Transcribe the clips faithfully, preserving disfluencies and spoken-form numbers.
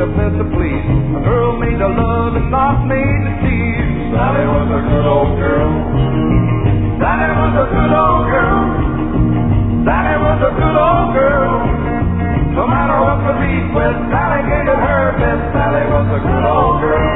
fed to please. A girl made of love and not made to tease. Sally was a good old girl. Sally was a good old girl. Sally was a good old girl. No matter what the request, Sally gave it her best. Sally was a good old girl.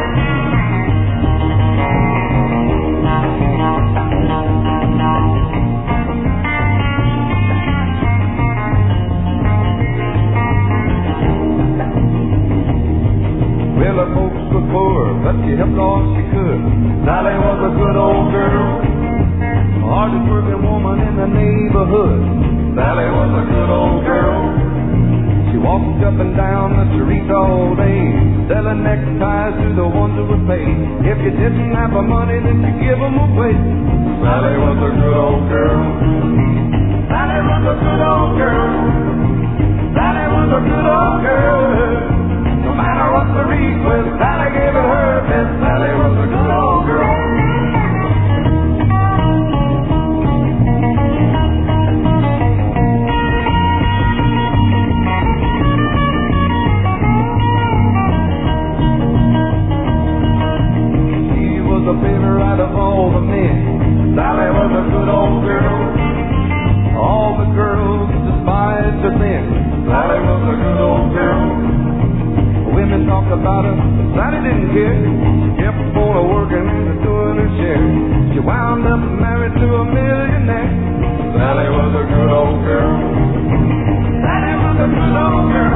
Well, her folks were poor, but she helped all she could. Sally was a good old girl, hardest working woman in the neighborhood. Sally was a good old girl. She walked up and down the street all day, selling neckties to the ones who would pay. If you didn't have the money, then you give them away. Sally was a good old girl. Sally was a good old girl. Sally was a good old girl. No matter what the request, Sally gave it her best. Sally was a good old girl. The favorite of all the men. Sally was a good old girl. All the girls despised her then. Sally was a good old girl. Women talked about her, but Sally didn't care. She kept on working and doing her share. She wound up married to a millionaire. Sally was a good old girl. Sally was a good old girl.